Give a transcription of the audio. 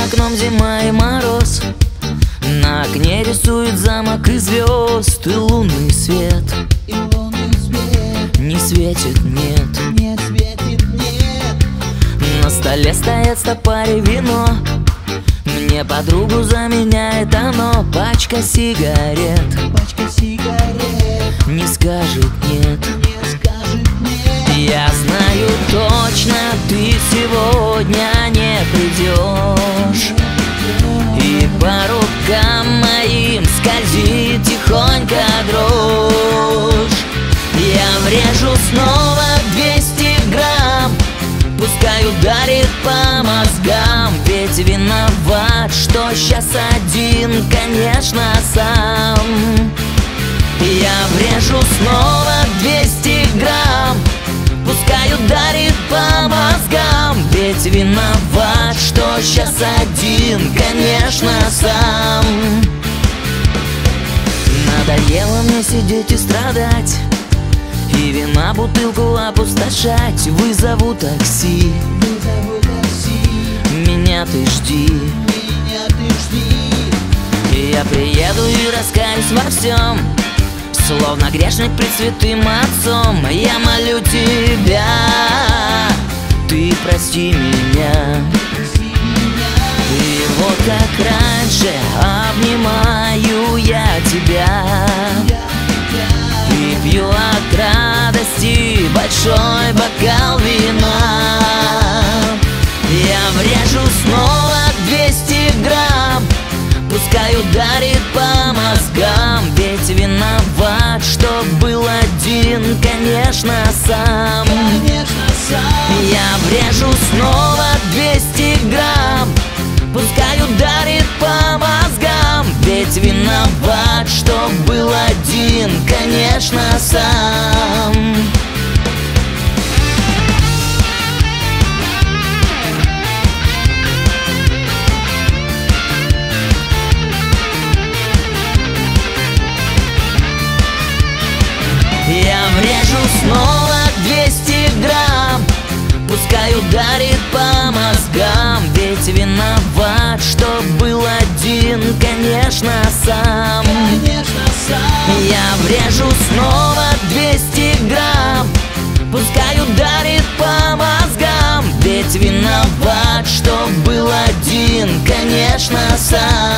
окном зима и мороз, на окне рисует замок из звезд, и лунный свет не светит, нет. На столе стоят стопари вино, мне подругу заменяет оно. Пачка сигарет не скажет нет. Я знаю точно, ты сегодня не придешь, и по рукам моим скользит тихонько дрожь. Я врежу снова 200 грамм, пускай ударит по мозгам. Ведь виноват, что сейчас один, конечно, сам. Я врежу снова 200 грамм, пускай ударит по мозгам. Ведь виноват, что сейчас один, конечно, сам. Надоело мне сидеть и страдать, и вина бутылку опустошать. Вызову такси, меня ты жди. Я приеду и раскаюсь во всем, словно грешник пред святым отцом. Я молю тебя, ты прости меня. И вот как раньше обнимаю я тебя, и пью от радости большой бокал вина. Я врежу снова 200 грамм, пускай ударит по мозгам. Ведь виноват, что был один, конечно, сам. Я врежу снова 200 грамм, пускай ударит по мозгам. Ведь виноват, что был один, конечно, сам. Я врежу снова 200 грамм, пускай ударит по мозгам. Ведь виноват, что был один, конечно, сам. Я врежу снова 200 грамм, пускай ударит по мозгам. Ведь виноват, что был один, конечно, сам.